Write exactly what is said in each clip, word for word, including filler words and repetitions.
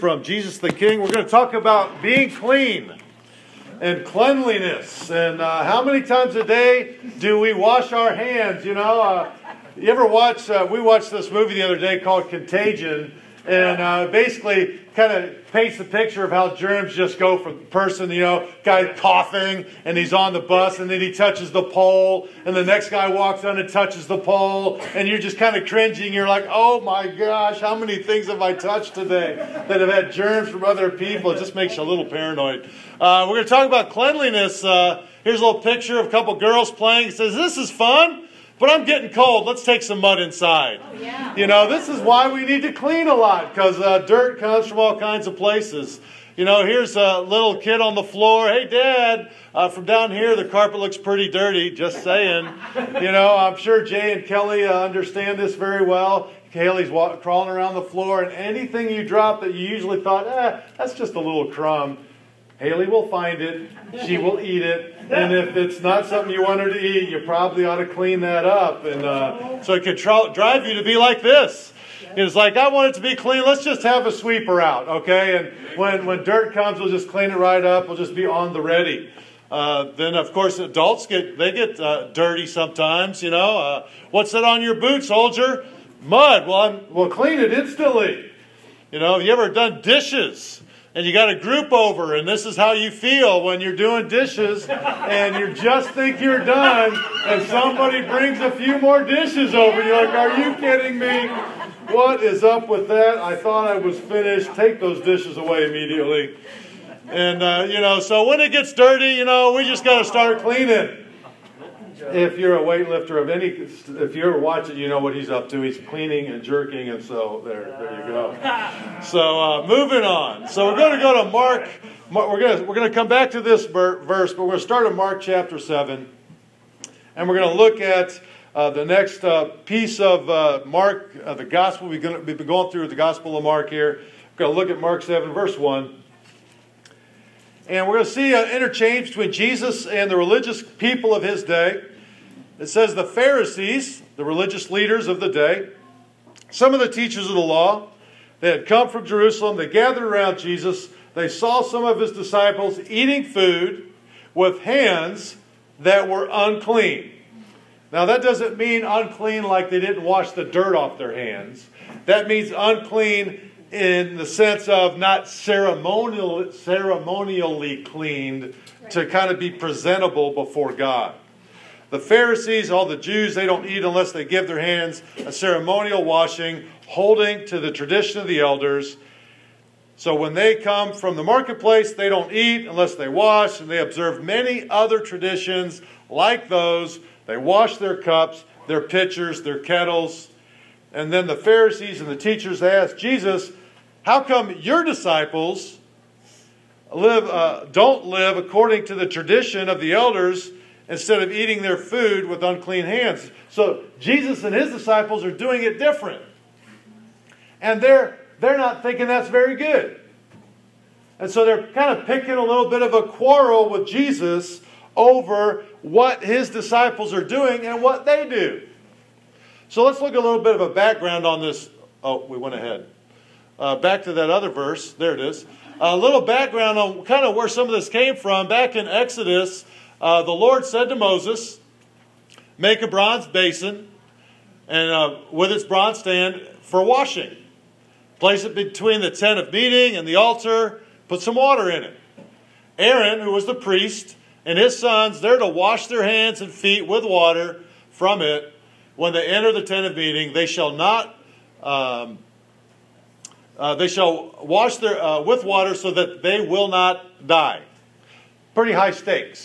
From Jesus the King, we're going to talk about being clean and cleanliness. And uh, how many times a day do we wash our hands? You know, uh, you ever watch, uh, we watched this movie the other day called Contagion. And uh, basically kind of paints the picture of how germs just go from the person, you know, guy coughing and he's on the bus and then he touches the pole and the next guy walks on and touches the pole and you're just kind of cringing. You're like, oh my gosh, how many things have I touched today that have had germs from other people? It just makes you a little paranoid. Uh, we're going to talk about cleanliness. Uh, here's a little picture of a couple girls playing. It says, this is fun. But I'm getting cold. Let's take some mud inside. Oh, yeah. You know, this is why we need to clean a lot, because uh, dirt comes from all kinds of places. You know, here's a little kid on the floor. Hey, Dad, uh, from down here, the carpet looks pretty dirty. Just saying. You know, I'm sure Jay and Kelly uh, understand this very well. Haley's wa- crawling around the floor, and anything you drop that you usually thought, eh, that's just a little crumb, Haley will find it, she will eat it, and if it's not something you want her to eat, you probably ought to clean that up. And uh, so it could tr- drive you to be like this. It's like, I want it to be clean, let's just have a sweeper out, okay? And when, when dirt comes, we'll just clean it right up, we'll just be on the ready. Uh, then, of course, adults, get they get uh, dirty sometimes, you know. Uh, what's that on your boot, soldier? Mud. Well, I'm, we'll clean it instantly. You know, have you ever done dishes? And you got a group over, and this is how you feel when you're doing dishes, and you just think you're done, and somebody brings a few more dishes over, and you're like, are you kidding me? What is up with that? I thought I was finished. Take those dishes away immediately. And, uh, you know, so when it gets dirty, you know, we just got to start cleaning. If you're a weightlifter of any, if you ever watch it, you know what he's up to. He's cleaning and jerking, and so there, there you go. So uh, moving on. So we're going to go to Mark. We're going to we're going to come back to this verse, but we're going to start in Mark chapter seven, and we're going to look at uh, the next uh, piece of uh, Mark, uh, the gospel. We're going to, we've been going through the Gospel of Mark here. We're going to look at Mark seven, verse one. And we're going to see an interchange between Jesus and the religious people of his day. It says the Pharisees, the religious leaders of the day, some of the teachers of the law, they had come from Jerusalem. They gathered around Jesus. They saw some of his disciples eating food with hands that were unclean. Now that doesn't mean unclean like they didn't wash the dirt off their hands. That means unclean in the sense of not ceremonial, ceremonially cleaned to kind of be presentable before God. The Pharisees, all the Jews, they don't eat unless they give their hands a ceremonial washing, holding to the tradition of the elders. So when they come from the marketplace, they don't eat unless they wash, and they observe many other traditions like those. They wash their cups, their pitchers, their kettles. And then the Pharisees and the teachers ask Jesus, how come your disciples live, uh, don't live according to the tradition of the elders instead of eating their food with unclean hands? So Jesus and his disciples are doing it different. And they're, they're not thinking that's very good. And so they're kind of picking a little bit of a quarrel with Jesus over what his disciples are doing and what they do. So let's look at a little bit of a background on this. Oh, we went ahead. Uh, back to that other verse. There it is. A little background on kind of where some of this came from. Back in Exodus, Uh, the Lord said to Moses, make a bronze basin and uh, with its bronze stand for washing. Place it between the tent of meeting and the altar. Put some water in it. Aaron, who was the priest, and his sons, they're to wash their hands and feet with water from it. When they enter the tent of meeting, they shall not, um, uh, they shall wash their uh, with water so that they will not die. Pretty high stakes.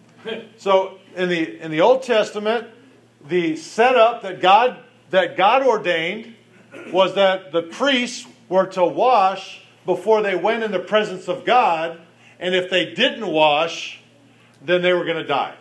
So in the in the Old Testament, the setup that God that God ordained was that the priests were to wash before they went in the presence of God, and if they didn't wash, then they were going to die.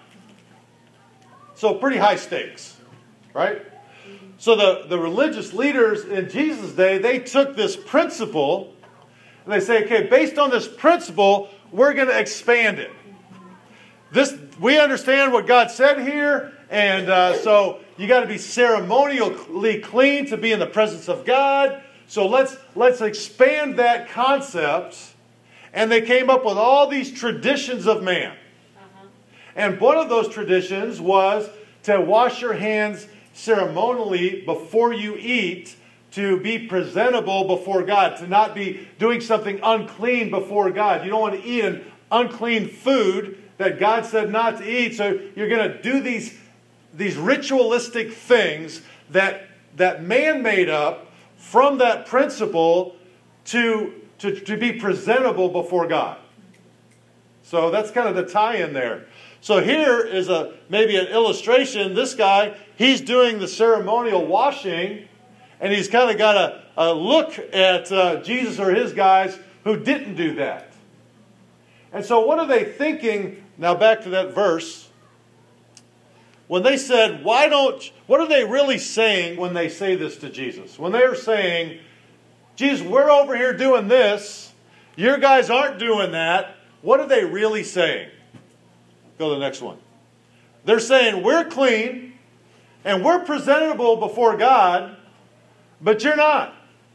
So pretty high stakes, right? So the, the religious leaders in Jesus' day, they took this principle and they say, okay, based on this principle, we're going to expand it. This, we understand what God said here, and uh, so you got to be ceremonially clean to be in the presence of God. So let's, let's expand that concept. And they came up with all these traditions of man. Uh-huh. And one of those traditions was to wash your hands ceremonially before you eat, to be presentable before God, to not be doing something unclean before God. You don't want to eat an unclean food that God said not to eat. So you're going to do these, these ritualistic things that, that man made up from that principle to, to, to be presentable before God. So that's kind of the tie-in there. So here is a maybe an illustration. This guy, he's doing the ceremonial washing, and he's kind of got a, a look at uh, Jesus or his guys who didn't do that. And so what are they thinking? Now back to that verse. When they said, why don't, what are they really saying when they say this to Jesus? When they're saying, Jesus, we're over here doing this. Your guys aren't doing that. What are they really saying? Go to the next one. They're saying, we're clean and we're presentable before God, but you're not.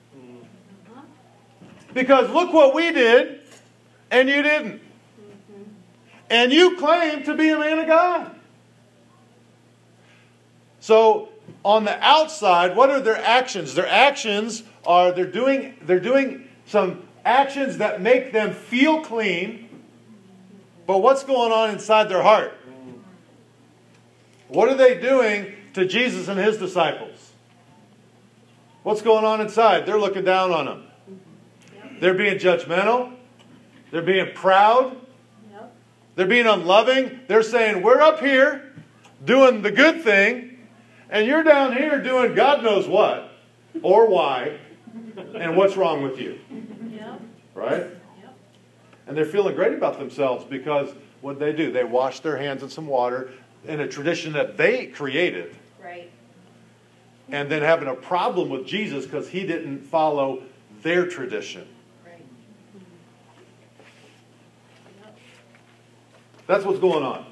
Because look what we did, and you didn't. And you claim to be a man of God. So, on the outside, what are their actions? Their actions are they're doing, they're doing some actions that make them feel clean. But what's going on inside their heart? What are they doing to Jesus and his disciples? What's going on inside? They're looking down on them. They're being judgmental. They're being proud. They're being unloving. They're saying, we're up here doing the good thing, and you're down here doing God knows what, or why, and what's wrong with you. Right? And they're feeling great about themselves because what they do, they wash their hands in some water in a tradition that they created. Right. And then having a problem with Jesus because he didn't follow their tradition. Right. That's what's going on.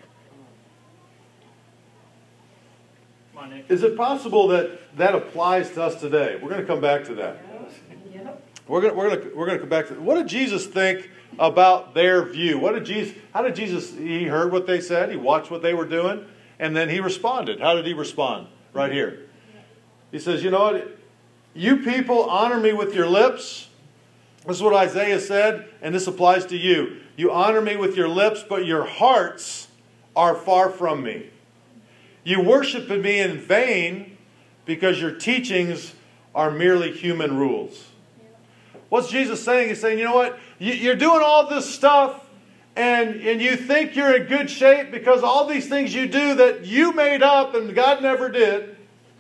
Come on, Nick. Is it possible that that applies to us today? We're going to come back to that. Yep. We're going to, we're going to, we're going to come back to what did Jesus think about their view? What did Jesus, how did Jesus, he heard what they said, he watched what they were doing, and then he responded. How did he respond? Right here. He says, you know what? You people honor me with your lips. This is what Isaiah said, and this applies to you. You honor me with your lips, but your hearts are far from me. You worship me in vain because your teachings are merely human rules. What's Jesus saying? He's saying, you know what? You're doing all this stuff and, and you think you're in good shape because all these things you do that you made up and God never did.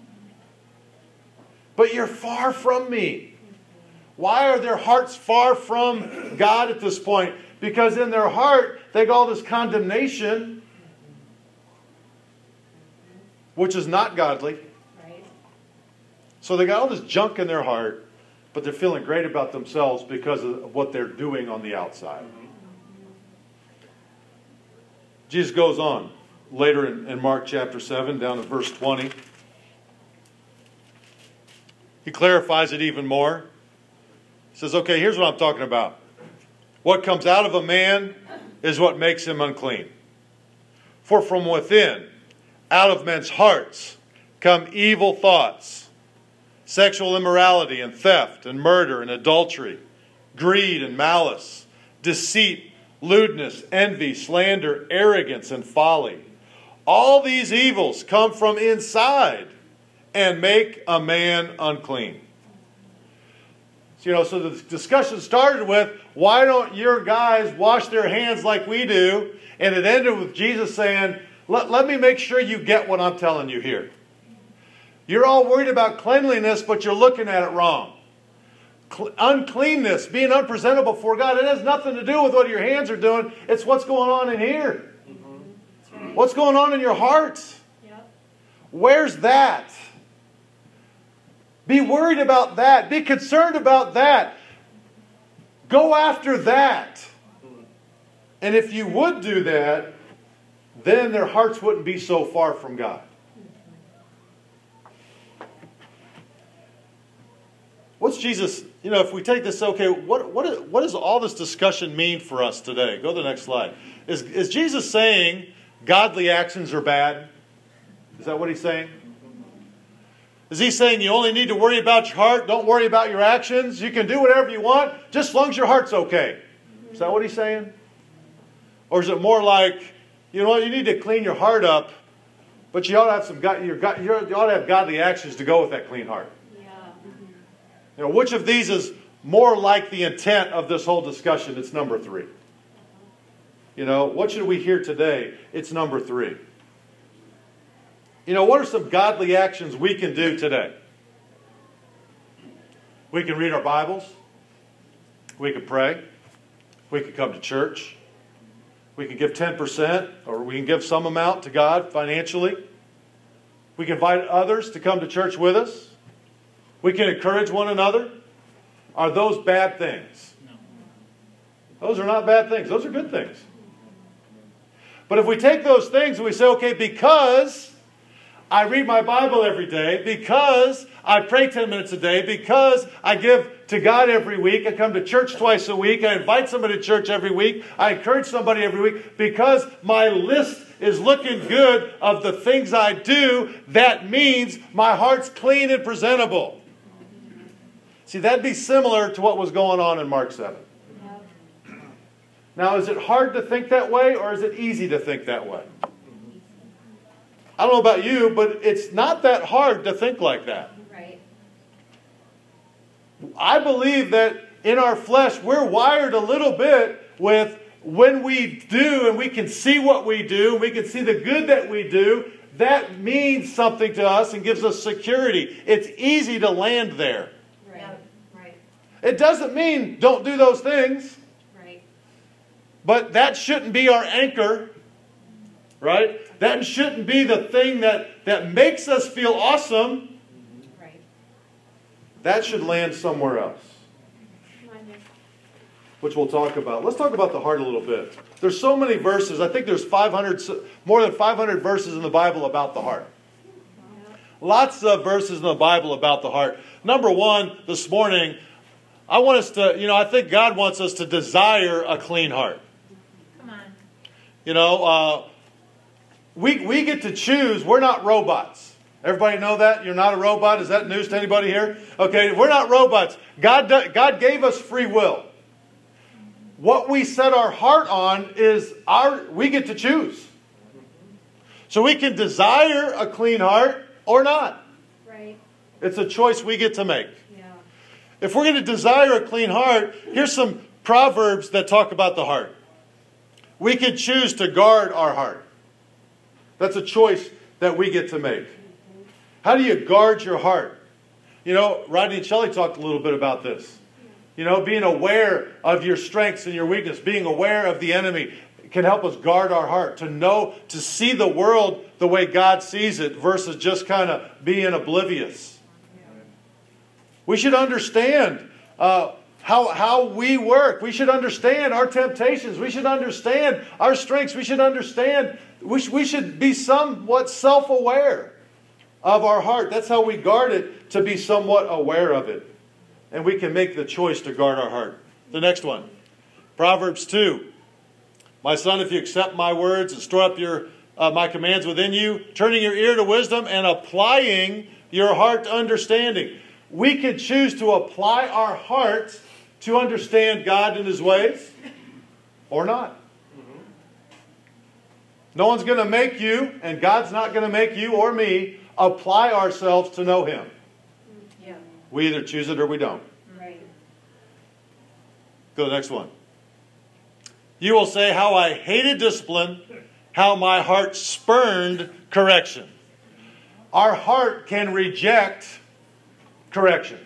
But you're far from me. Why are their hearts far from God at this point? Because in their heart, they got all this condemnation, which is not godly. Right. So they got all this junk in their heart, but they're feeling great about themselves because of what they're doing on the outside. Jesus goes on later in, in Mark chapter seven, down to verse twenty. He clarifies it even more. He says, okay, here's what I'm talking about. What comes out of a man is what makes him unclean. For from within, out of men's hearts, come evil thoughts, sexual immorality and theft and murder and adultery, greed and malice, deceit, lewdness, envy, slander, arrogance, and folly. All these evils come from inside and make a man unclean. So, you know, so the discussion started with, why don't your guys wash their hands like we do? And it ended with Jesus saying, let, let me make sure you get what I'm telling you here. You're all worried about cleanliness, but you're looking at it wrong. Cle- uncleanness, being unpresentable before God, it has nothing to do with what your hands are doing. It's what's going on in here. Mm-hmm. What's going on in your heart? Yep. Where's that? Be worried about that. Be concerned about that. Go after that. And if you would do that, then their hearts wouldn't be so far from God. What's what's Jesus, you know, if we take this, okay, what, what, is, what does all this discussion mean for us today? Go to the next slide. Is, is Jesus saying godly actions are bad? Is that what he's saying? Is he saying you only need to worry about your heart, don't worry about your actions? You can do whatever you want, just as long as your heart's okay. Is that what he's saying? Or is it more like, you know what, you need to clean your heart up, but you ought to have some, you ought to have godly actions to go with that clean heart? Yeah. You know, which of these is more like the intent of this whole discussion? It's number three. You know, what should we hear today? It's number three. You know, what are some godly actions we can do today? We can read our Bibles. We can pray. We can come to church. We can give ten percent, or we can give some amount to God financially. We can invite others to come to church with us. We can encourage one another. Are those bad things? No. Those are not bad things. Those are good things. But if we take those things and we say, okay, because I read my Bible every day, because I pray ten minutes a day, because I give to God every week, I come to church twice a week, I invite somebody to church every week, I encourage somebody every week, because my list is looking good of the things I do, that means my heart's clean and presentable. See, that'd be similar to what was going on in Mark seven. Now, is it hard to think that way, or is it easy to think that way? I don't know about you, but it's not that hard to think like that. Right. I believe that in our flesh, we're wired a little bit with when we do and we can see what we do, we can see the good that we do, that means something to us and gives us security. It's easy to land there. Right. Right. It doesn't mean don't do those things. Right. But that shouldn't be our anchor. Right? That shouldn't be the thing that, that makes us feel awesome. Right. That should land somewhere else. Which we'll talk about. Let's talk about the heart a little bit. There's so many verses. I think there's five hundred, more than five hundred verses in the Bible about the heart. Lots of verses in the Bible about the heart. Number one, this morning, I want us to, you know, I think God wants us to desire a clean heart. Come on. You know, uh, We, we get to choose. We're not robots. Everybody know that? You're not a robot? Is that news to anybody here? Okay, we're not robots. God, God gave us free will. What we set our heart on is our, we get to choose. So we can desire a clean heart or not. Right. It's a choice we get to make. Yeah. If we're going to desire a clean heart, here's some proverbs that talk about the heart. We can choose to guard our heart. That's a choice that we get to make. How do you guard your heart? You know, Rodney and Shelley talked a little bit about this. You know, being aware of your strengths and your weakness, being aware of the enemy can help us guard our heart, to know, to see the world the way God sees it versus just kind of being oblivious. We should understand uh, how, how we work. We should understand our temptations. We should understand our strengths. We should understand We, sh- we should be somewhat self-aware of our heart. That's how we guard it, to be somewhat aware of it. And we can make the choice to guard our heart. The next one. Proverbs two. My son, if you accept my words and store up your uh, my commands within you, turning your ear to wisdom and applying your heart to understanding. We can choose to apply our hearts to understand God and His ways or not. No one's going to make you, and God's not going to make you or me, apply ourselves to know Him. Yeah. We either choose it or we don't. Right. Go to the next one. You will say, how I hated discipline, how my heart spurned correction. Our heart can reject correction.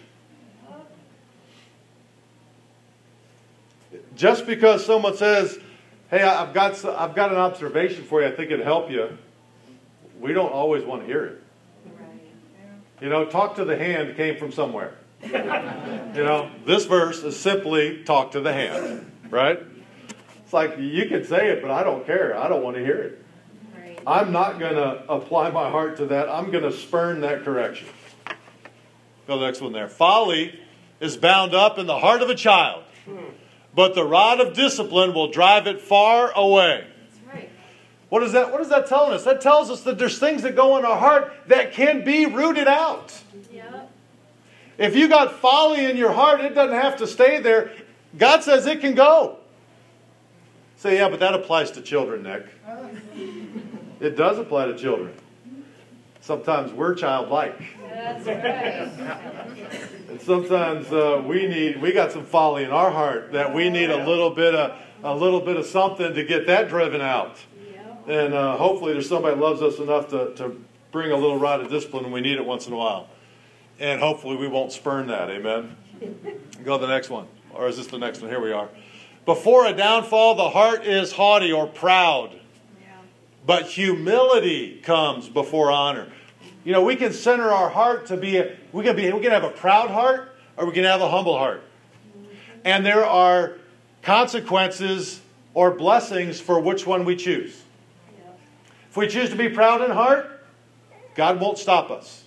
Just because someone says, hey, I've got, I've got an observation for you, I think it'd help you, we don't always want to hear it. You know, talk to the hand came from somewhere. You know, this verse is simply talk to the hand, right? It's like, you can say it, but I don't care. I don't want to hear it. Right. I'm not going to apply my heart to that. I'm going to spurn that correction. Go to the next one there. Folly is bound up in the heart of a child, but the rod of discipline will drive it far away. That's right. What is that? What is that telling us? That tells us that there's things that go in our heart that can be rooted out. Yep. If you got folly in your heart, it doesn't have to stay there. God says it can go. Say, yeah, but that applies to children, Nick. It does apply to children. Sometimes we're childlike. That's right. And sometimes uh, we need we got some folly in our heart that we need a little bit of a little bit of something to get that driven out. Yep. And uh, hopefully there's somebody that loves us enough to, to bring a little rod of discipline when we need it once in a while. And hopefully we won't spurn that. Amen. Go to the next one. Or is this the next one? Here we are. Before a downfall, the heart is haughty or proud. Yeah. But humility comes before honor. You know, we can center our heart to be, a, we can be, we can have a proud heart or we can have a humble heart. And there are consequences or blessings for which one we choose. Yeah. If we choose to be proud in heart, God won't stop us.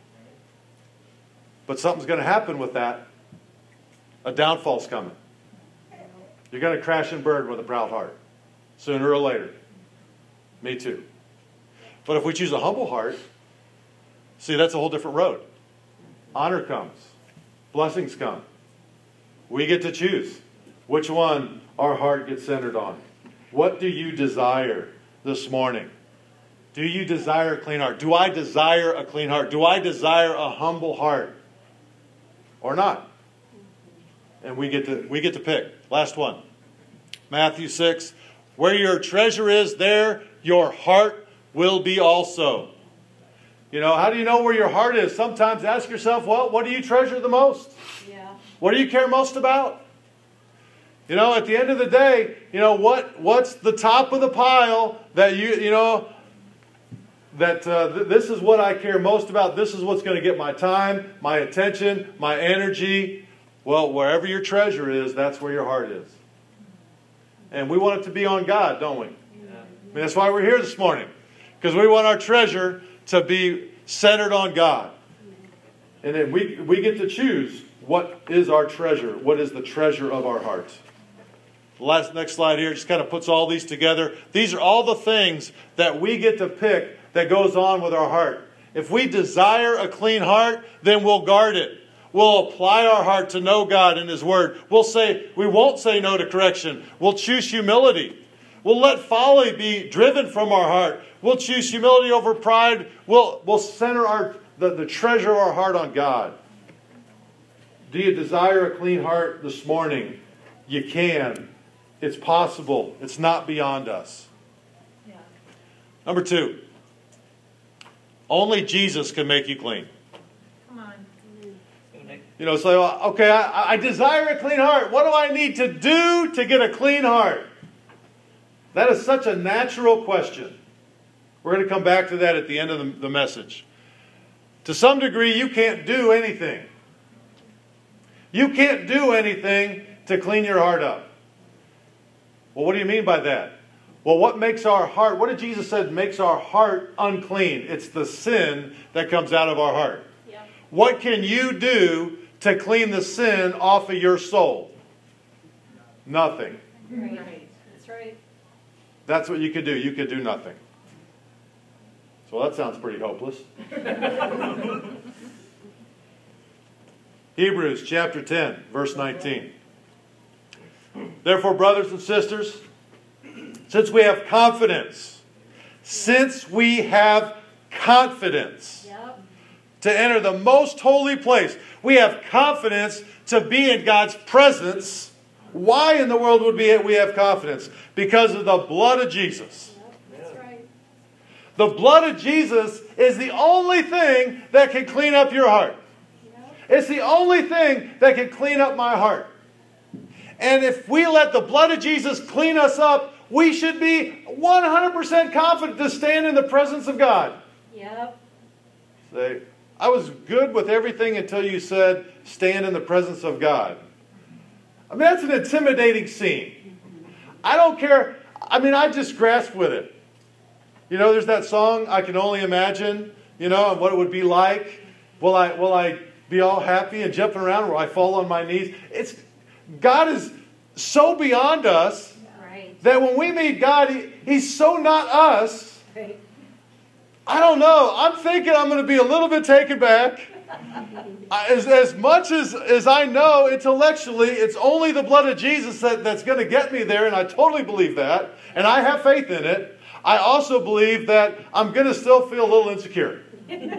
But something's going to happen with that. A downfall's coming. You're going to crash and burn with a proud heart. Sooner or later. Me too. But if we choose a humble heart, see, that's a whole different road. Honor comes. Blessings come. We get to choose which one our heart gets centered on. What do you desire this morning? Do you desire a clean heart? Do I desire a clean heart? Do I desire a humble heart? Or not? And we get to we get to pick. Last one. Matthew six. Where your treasure is, there your heart will be also. You know, how do you know where your heart is? Sometimes ask yourself, well, what do you treasure the most? Yeah. What do you care most about? You know, at the end of the day, you know, what what's the top of the pile that you, you know, that uh, th- this is what I care most about. This is what's going to get my time, my attention, my energy. Well, wherever your treasure is, that's where your heart is. And we want it to be on God, don't we? I mean, that's why we're here this morning. Because we want our treasure to be centered on God. And then we, we get to choose what is our treasure. What is the treasure of our heart? The last, next slide here just kind of puts all these together. These are all the things that we get to pick that goes on with our heart. If we desire a clean heart, then we'll guard it. We'll apply our heart to know God and His Word. We'll say, we won't say no to correction. We'll choose humility. We'll let folly be driven from our heart. We'll choose humility over pride. We'll, we'll center our, the, the treasure of our heart on God. Do you desire a clean heart this morning? You can. It's possible. It's not beyond us. Yeah. Number two. Only Jesus can make you clean. Come on. You know, so, okay, I, I desire a clean heart. What do I need to do to get a clean heart? That is such a natural question. We're going to come back to that at the end of the, the message. To some degree, you can't do anything. You can't do anything to clean your heart up. Well, what do you mean by that? Well, what makes our heart, what did Jesus say makes our heart unclean? It's the sin that comes out of our heart. Yeah. What can you do to clean the sin off of your soul? Nothing. Right. That's right. That's what you could do. You could do nothing. So that sounds pretty hopeless. Hebrews chapter ten, verse nineteen. Therefore, brothers and sisters, since we have confidence, since we have confidence Yep. to enter the most holy place, we have confidence to be in God's presence. Why in the world would we we have confidence? Because of the blood of Jesus. Yep. That's right. The blood of Jesus is the only thing that can clean up your heart. Yep. It's the only thing that can clean up my heart. And if we let the blood of Jesus clean us up, we should be one hundred percent confident to stand in the presence of God. Yep. Say, I was good with everything until you said, stand in the presence of God. I mean, that's an intimidating scene. I don't care. I mean, I just grasped with it. You know, there's that song, I Can Only Imagine, you know, and what it would be like. Will I, will I be all happy and jumping around where I fall on my knees. It's God is so beyond us Right. that when we meet God, he, He's so not us. Right. I don't know. I'm thinking I'm going to be a little bit taken back. As, as much as, as I know intellectually, it's only the blood of Jesus that, that's going to get me there, and I totally believe that, and I have faith in it. I also believe that I'm going to still feel a little insecure. Come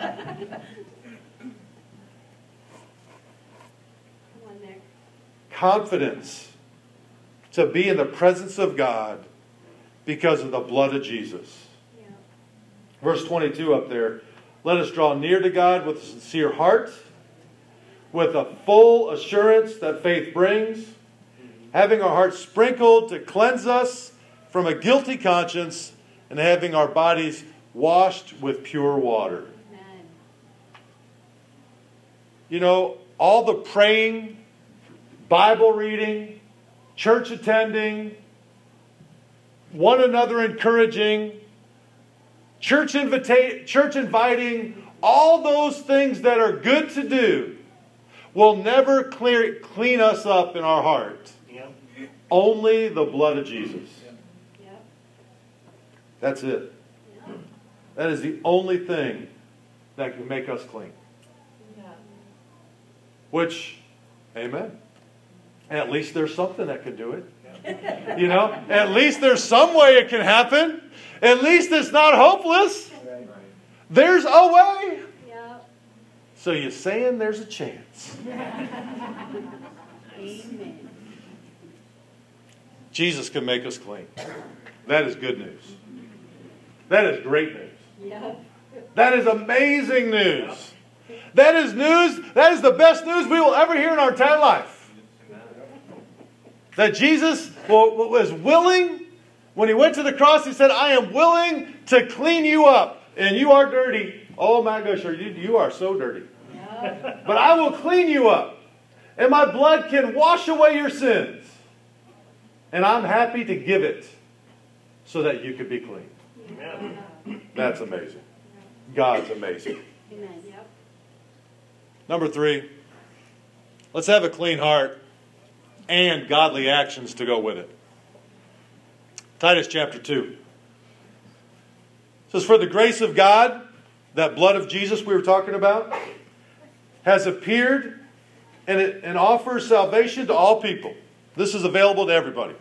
on, Nick. Confidence to be in the presence of God because of the blood of Jesus. Yeah. Verse twenty-two up there. Let us draw near to God with a sincere heart, with a full assurance that faith brings, having our hearts sprinkled to cleanse us from a guilty conscience, and having our bodies washed with pure water. Amen. You know, all the praying, Bible reading, church attending, one another encouraging, church invita- church inviting, all those things that are good to do will never clear, clean us up in our heart. Yeah. Only the blood of Jesus. Yep. That's it. Yep. That is the only thing that can make us clean. Yeah. Which, amen. At least there's something that can do it. You know, at least there's some way it can happen. At least it's not hopeless. There's a way. Yep. So you're saying there's a chance. Amen. Jesus can make us clean. That is good news. That is great news. Yep. That is amazing news. That is news. That is the best news we will ever hear in our entire life. That Jesus was willing, when He went to the cross, He said, I am willing to clean you up. And you are dirty. Oh my gosh, you, you are so dirty. Yep. But I will clean you up. And my blood can wash away your sins. And I'm happy to give it so that you could be clean. Amen. That's amazing. God's amazing. Amen. Yep. Number three, let's have a clean heart and godly actions to go with it. Titus chapter two. It says, for the grace of God, that blood of Jesus we were talking about, has appeared and it and offers salvation to all people. This is available to everybody.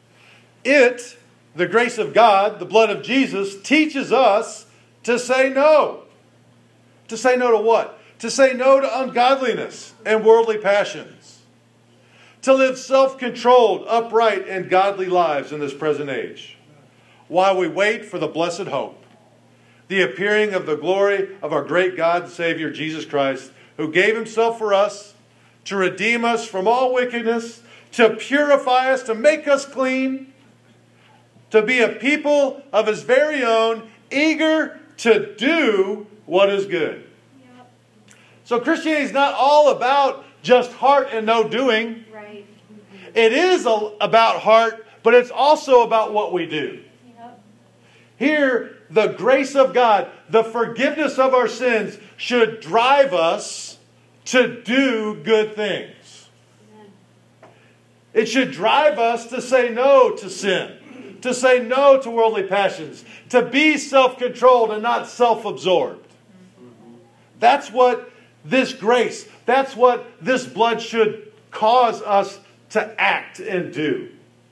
It, the grace of God, the blood of Jesus, teaches us to say no. To say no to what? To say no to ungodliness and worldly passions. To live self-controlled, upright, and godly lives in this present age, while we wait for the blessed hope, the appearing of the glory of our great God and Savior, Jesus Christ, who gave Himself for us to redeem us from all wickedness, to purify us, to make us clean, to be a people of His very own, eager to do what is good. Yep. So Christianity is not all about just heart and no doing. Right. It is a, about heart, but it's also about what we do. Yep. Here, the grace of God, the forgiveness of our sins should drive us to do good things. Amen. It should drive us to say no to sin, to say no to worldly passions, to be self-controlled and not self-absorbed. That's what this grace, that's what this blood should cause us to act and do.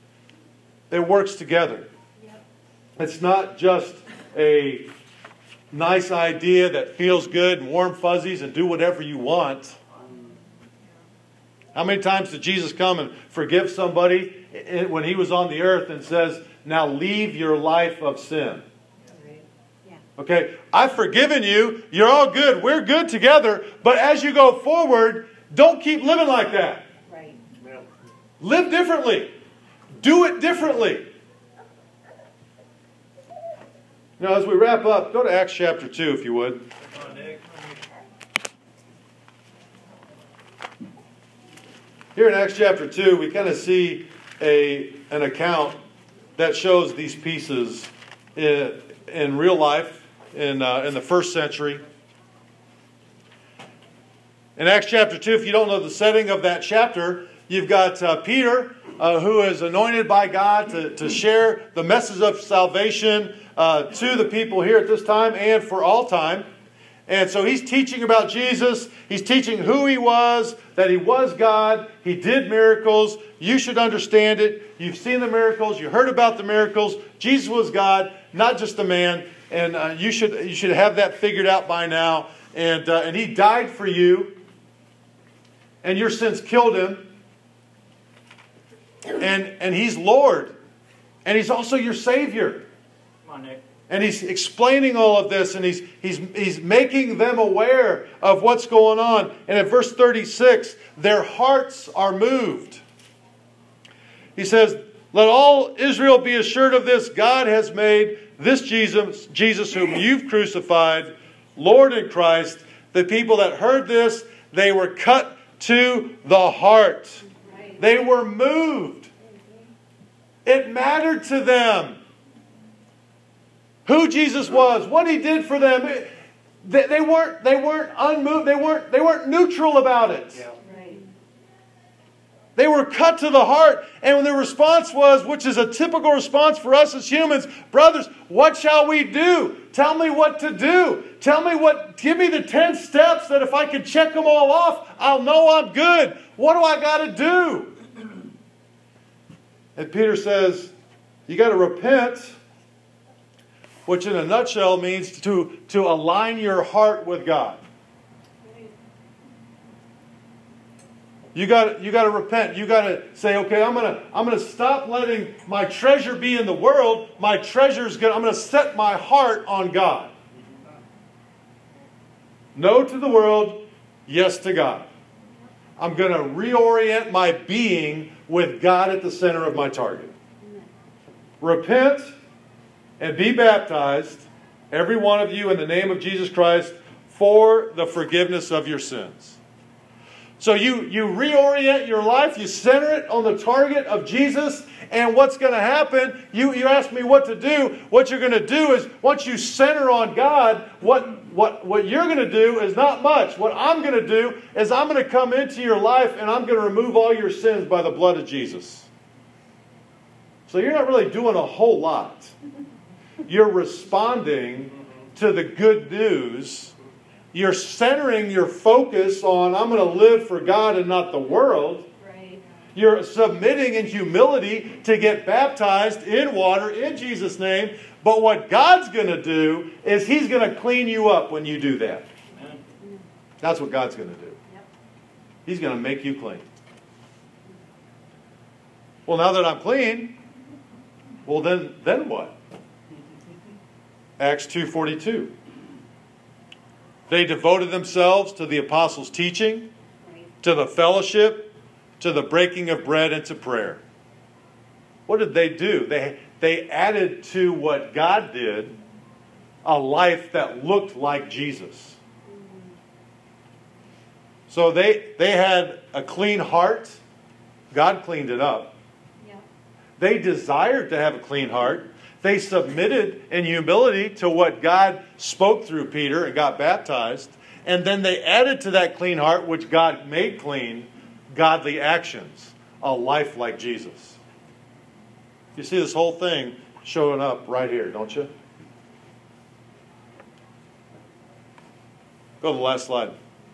It works together. Yep. It's not just a nice idea that feels good and warm fuzzies and do whatever you want. How many times did Jesus come and forgive somebody when He was on the earth and says, now leave your life of sin? Right. Yeah. Okay, I've forgiven you. You're all good. We're good together. But as you go forward, don't keep living like that. Right. Amen. Live differently. Do it differently. Now, as we wrap up, go to Acts chapter two, if you would. Come on, Nick. Here in Acts chapter two, we kind of see a an account that shows these pieces in, in real life in, uh, in the first century. In Acts chapter two, if you don't know the setting of that chapter, you've got uh, Peter, uh, who is anointed by God to, to share the message of salvation uh, to the people here at this time and for all time. And so he's teaching about Jesus. He's teaching who he was, that he was God. He did miracles. You should understand it. You've seen the miracles. You heard about the miracles. Jesus was God, not just a man. And uh, you should you should have that figured out by now. And uh, and he died for you. And your sins killed him. And and he's Lord. And he's also your Savior. Come on, Nick. And he's explaining all of this, and he's, he's, he's making them aware of what's going on. And at verse thirty-six, their hearts are moved. He says, let all Israel be assured of this. God has made this Jesus, Jesus whom you've crucified, Lord and Christ. The people that heard this, they were cut to the heart. They were moved. It mattered to them who Jesus was, what he did for them. They, they weren't, they weren't unmoved. They weren't, they weren't neutral about it. Yeah. Right. They were cut to the heart. And the response was, which is a typical response for us as humans, brothers, what shall we do? Tell me what to do. Tell me what, give me the ten steps that if I can check them all off, I'll know I'm good. What do I got to do? And Peter says, you got to repent. Which in a nutshell means to, to align your heart with God. You got you got to repent. You got to say, okay, I'm gonna I'm gonna stop letting my treasure be in the world. My treasure's gonna I'm gonna set my heart on God. No to the world, yes to God. I'm gonna reorient my being with God at the center of my target. Repent. And be baptized, every one of you, in the name of Jesus Christ, for the forgiveness of your sins. So you, you reorient your life, you center it on the target of Jesus, and what's going to happen, you, you ask me what to do, what you're going to do is, once you center on God, what, what, what you're going to do is not much. What I'm going to do is I'm going to come into your life and I'm going to remove all your sins by the blood of Jesus. So you're not really doing a whole lot. You're responding to the good news. You're centering your focus on, I'm going to live for God and not the world. Right. You're submitting in humility to get baptized in water in Jesus' name. But what God's going to do is He's going to clean you up when you do that. Amen. That's what God's going to do. Yep. He's going to make you clean. Well, now that I'm clean, well then, then what? Acts two forty-two. They devoted themselves to the apostles' teaching, to the fellowship, to the breaking of bread, and to prayer. What did they do? They, they added to what God did a life that looked like Jesus. So they, they had a clean heart. God cleaned it up. Yeah. They desired to have a clean heart. They submitted in humility to what God spoke through Peter and got baptized. And then they added to that clean heart, which God made clean, godly actions. A life like Jesus. You see this whole thing showing up right here, don't you? Go to the last slide.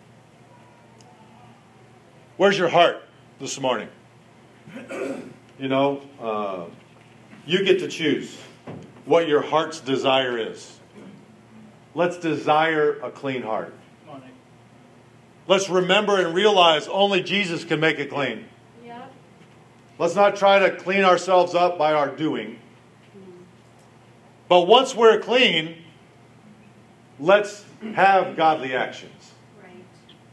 Where's your heart this morning? You know, uh, you get to choose what your heart's desire is. Let's desire a clean heart. Come on, Nick. Let's remember and realize only Jesus can make it clean. Yep. Let's not try to clean ourselves up by our doing. But once we're clean, let's have godly actions. Right.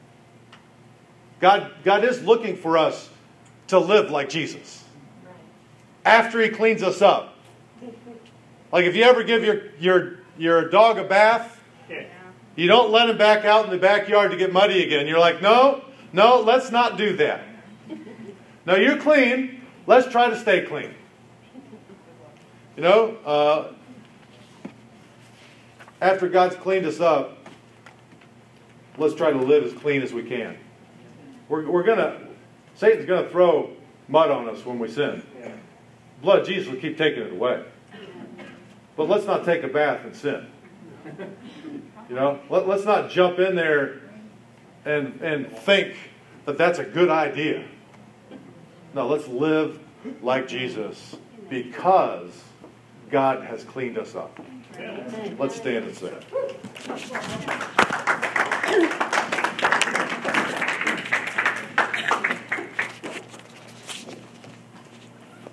God, God is looking for us to live like Jesus. Right. After He cleans us up. Like if you ever give your, your, your dog a bath, Yeah. you don't let him back out in the backyard to get muddy again. You're like, no, no, let's not do that. No, you're clean. Let's try to stay clean. You know, uh, after God's cleaned us up, let's try to live as clean as we can. We're, we're going to, Satan's going to throw mud on us when we sin. Blood of Jesus will keep taking it away. But let's not take a bath and sin. You know, Let, let's not jump in there and, and think that that's a good idea. No, let's live like Jesus because God has cleaned us up. Let's stand and sing.